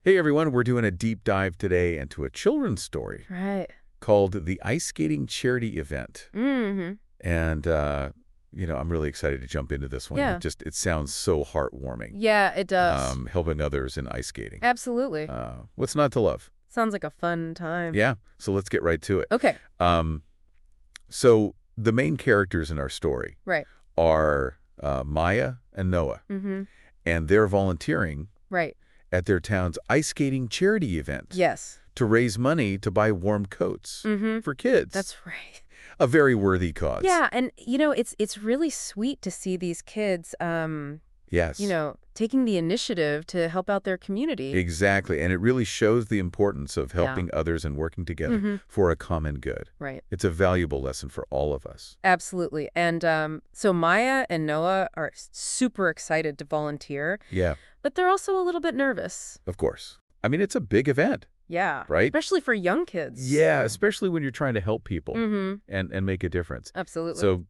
Hey everyone, we're doing a deep dive today into a children's story Right. called The Ice Skating Charity Event. Mm-hmm. And, I'm really excited to jump into this one. Yeah. It sounds so heartwarming. Yeah, it does. Helping others in ice skating. Absolutely. What's not to love? Sounds like a fun time. Yeah, so let's get right to it. Okay. So the main characters in our story Right. are Maya and Noah. Mm-hmm. And they're volunteering Right. at their town's ice skating charity event. Yes. To raise money to buy warm coats for kids. That's right. A very worthy cause. Yeah, and it's really sweet to see these kids Yes. taking the initiative to help out their community. Exactly. And it really shows the importance of helping others and working together for a common good. Right. It's a valuable lesson for all of us. Absolutely. And so Maya and Noah are super excited to volunteer, Yeah, but they're also a little bit nervous. of course. I mean, it's a big event, Yeah. right? Especially for young kids. Yeah, especially when you're trying to help people Mm-hmm. and make a difference. Absolutely. So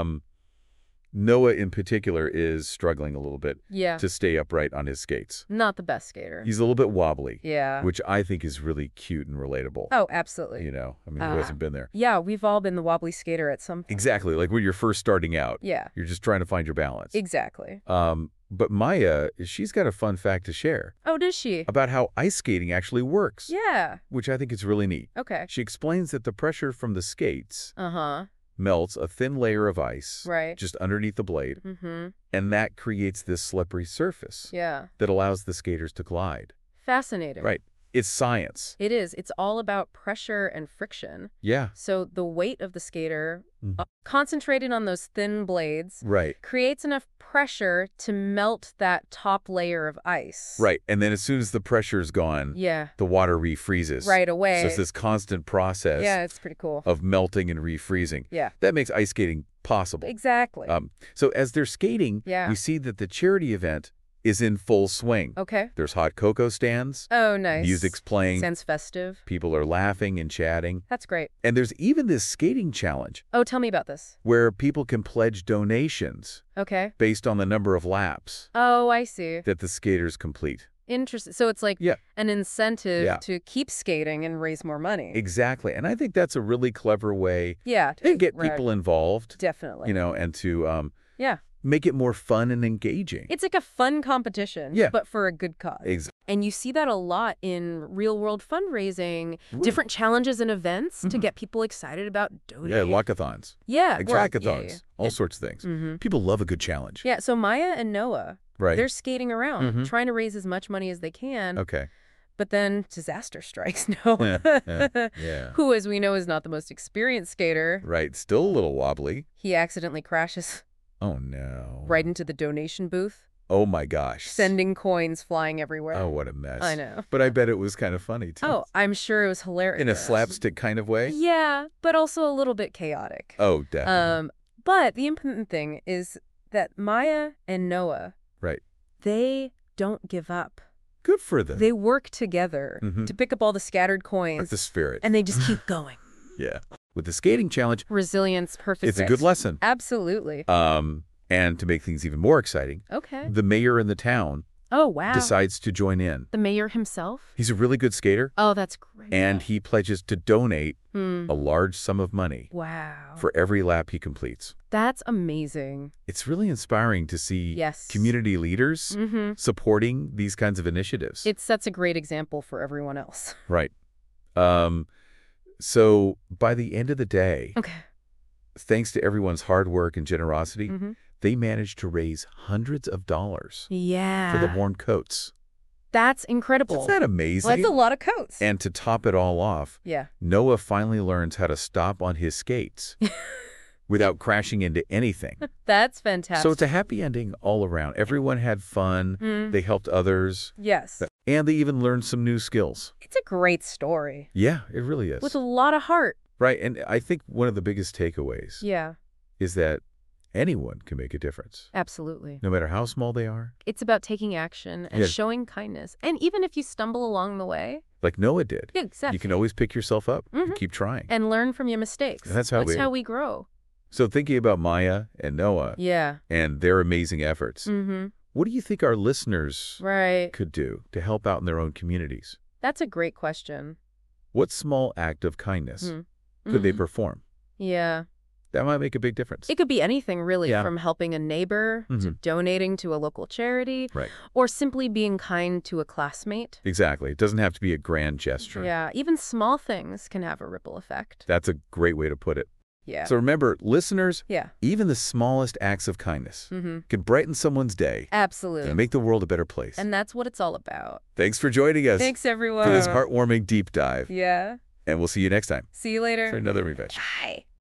Noah in particular is struggling a little bit yeah. to stay upright on his skates. Not the best skater. He's a little bit wobbly, Yeah. which I think is really cute and relatable. Oh, absolutely. Who hasn't been there? Yeah, we've all been the wobbly skater at some point. Exactly, like when you're first starting out. Yeah, You're just trying to find your balance. exactly. But Maya, she's got a fun fact to share Oh, does she? about how ice skating actually works, Yeah. which I think is really neat. Okay. She explains that the pressure from the skates Uh-huh. melts a thin layer of ice Right. just underneath the blade, Mm-hmm. and that creates this slippery surface Yeah. that allows the skaters to glide. Fascinating. Right. It's science. It is. It's all about pressure and friction. Yeah. So the weight of the skater, Mhm. concentrated on those thin blades, Right. creates enough pressure to melt that top layer of ice. Right. And then as soon as the pressure is gone, Yeah. the water refreezes. Right away. So it's this constant process Yeah, it's pretty cool. of melting and refreezing. Yeah. That makes ice skating possible. Exactly. So as they're skating, Yeah. we see that the charity event is in full swing. Okay. There's hot cocoa stands, Oh, nice. music's playing, Sounds festive. people are laughing and chatting. That's great. And there's even this skating challenge Oh, tell me about this. where people can pledge donations Okay. based on the number of laps Oh, I see. that the skaters complete. Interesting. So it's like Yeah. an incentive Yeah. to keep skating and raise more money. Exactly. And I think that's a really clever way Yeah. to get right. people involved, Definitely. and to Yeah. make it more fun and engaging. It's like a fun competition, Yeah. but for a good cause. And you see that a lot in real-world fundraising, different challenges and events to get people excited about donating. Yeah, lockathons, Yeah. track-a-thons, all sorts of things. Mm-hmm. People love a good challenge. Yeah, so Maya and Noah, Right. they're skating around, Mhm. trying to raise as much money as they can, Okay. but then disaster strikes Noah, Yeah. who, as we know, is not the most experienced skater. Right. Still a little wobbly. He accidentally crashes Oh, no. right into the donation booth, Oh, my gosh. sending coins flying everywhere. Oh, what a mess. I know. But I bet it was kind of funny, too. Oh, I'm sure it was hilarious. In a slapstick kind of way? Yeah, but also a little bit chaotic. Oh, definitely. But the important thing is that Maya and Noah, Right. they don't give up. Good for them. They work together Mhm. to pick up all the scattered That's coins, the spirit. and they just keep going. Yeah. With the skating challenge, Resilience, perfect. it's a good lesson. Absolutely. And to make things even more exciting, Okay. the mayor in the town Oh, wow. decides to join in. The mayor himself? He's a really good skater, Oh, that's great. and he pledges to donate Hmm. a large sum of money Wow. for every lap he completes. That's amazing. It's really inspiring to see Yes. community leaders Mm-hmm. supporting these kinds of initiatives. It sets a great example for everyone else. Right. So by the end of the day, Okay. thanks to everyone's hard work and generosity, Mm-hmm. they managed to raise hundreds of dollars Yeah. for the warm coats. That's incredible. Isn't that amazing? Well, that's a lot of coats. And to top it all off, Yeah. Noah finally learns how to stop on his skates without crashing into anything. That's fantastic. So it's a happy ending all around. Everyone had fun. Mm. They helped others. Yes. And they even learned some new skills. It's a great story. Yeah, it really is. With a lot of heart. Right. And I think one of the biggest takeaways Yeah. is that anyone can make a difference, Absolutely. no matter how small they are. It's about taking action and Yeah. showing kindness. And even if you stumble along the way, Like Noah did. yeah, exactly. You can always pick yourself up and Mhm. keep trying. And learn from your mistakes. That's how we grow. So thinking about Maya and Noah Yeah. and their amazing efforts, Mm-hmm. What do you think our listeners Right. could do to help out in their own communities? That's a great question. What small act of kindness Mhm. could they Mhm. perform? Yeah. That might make a big difference. It could be anything, really, Yeah. from helping a neighbor to Mhm. donating to a local charity Right. or simply being kind to a classmate. Exactly. It doesn't have to be a grand gesture. Yeah, even small things can have a ripple effect. That's a great way to put it. Yeah. So remember, listeners, Yeah. even the smallest acts of kindness Mm-hmm. can brighten someone's day Absolutely. and make the world a better place. And that's what it's all about. Thanks for joining us Thanks, everyone. for this heartwarming deep dive. Yeah. And we'll see you next time See you later. for another Revenge. Bye.